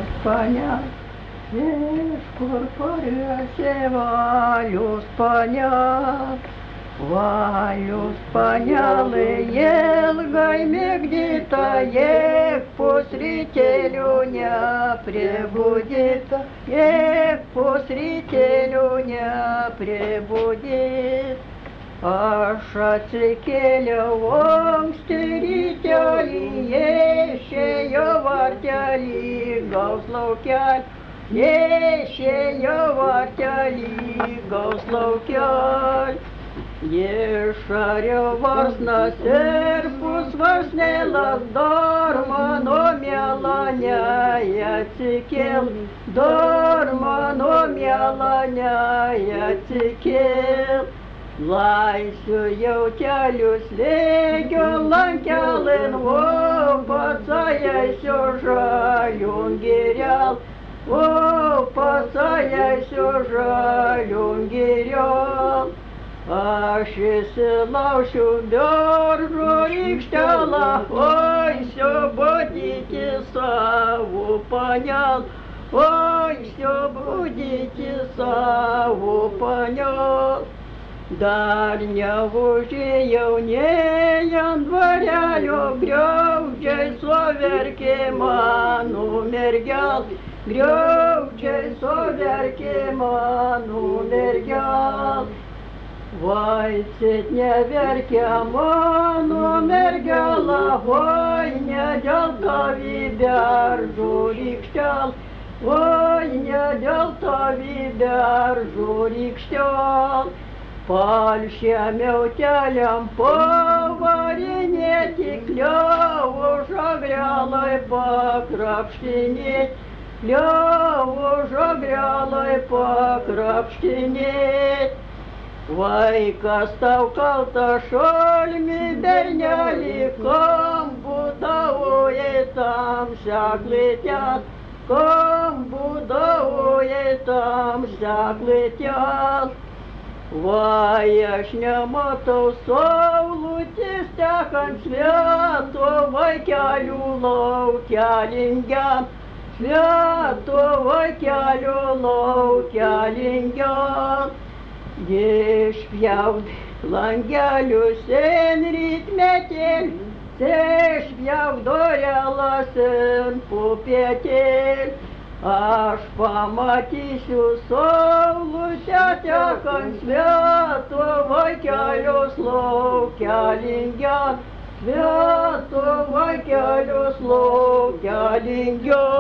понять. Ешкур порёсе Валюс понял, Валюс понял, и елгай где-то, ек посрителю не пребудет, ек посрителю не пребудет. Аша цикеля вон стеритяли, еще я вартяли, гауслаукяль, еще я вартяли, гауслаукяль. Ешаря варсна серпус варснела, дормано мяланя цикел, дормано мяланя цикел. Лайсю яутялюс легё ланкялын, о, пацаяйсё жалюн гирял, о, пацаяйсё жалюн гирял. Ашисы лаушу бёржу икштяла, ой, всё будете саву понял, ой, всё будете саву понял. Дальнего жею не января грёвчей соверки ману мергял, грёвчей соверки ману мергял. Вайцет не верки ману мергяла, ой, не делка вибяр журик штял, ой, не делка вибяр журик штял. Пальщами утялям по варене клёву жагрялой по крапштине, клёву жагрялой по крапштине. Вайка ставкал-то шольми берняли, ком будауе там всяк летят, ком будауе там всяк летят. Ваяшня мотов совлуті стяхан святого кялю кялінгян, святого кялю кялінгян. Єш п'яв лангялю сен ритметель, сеш п'яв доряла сен попетель. Аж поматисю совлуся тякан святого кялю слов кялінгян, святого кялю слов кялінгян.